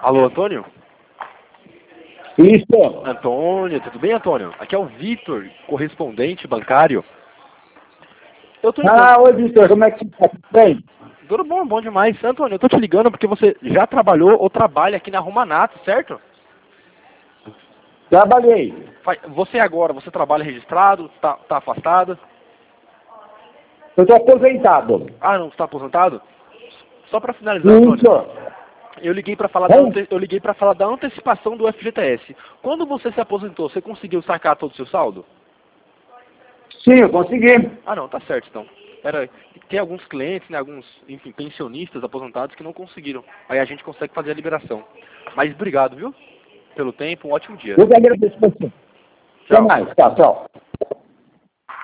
Alô, Antônio? Isso. Antônio, tudo bem, Antônio? Aqui é o Vitor, correspondente bancário. Eu tô ligando. Oi, Vitor, como é que você está? Tudo bem? Tudo bom, bom demais. Antônio, eu tô te ligando porque você já trabalhou ou trabalha aqui na Romanato, certo? Trabalhei. Você agora, você trabalha registrado, tá afastado? Eu estou aposentado. Ah, não, está aposentado? Só para finalizar, Antônio, Isso. eu liguei para falar da antecipação do FGTS. Quando você se aposentou, você conseguiu sacar todo o seu saldo? Sim, eu consegui. Ah, não, tá certo, então. Tem alguns clientes, né, alguns, enfim, pensionistas aposentados que não conseguiram. Aí a gente consegue fazer a liberação. Mas obrigado, viu? Pelo tempo, um ótimo dia. Eu que agradeço você. Até Tchau. mais. Tchau, tchau.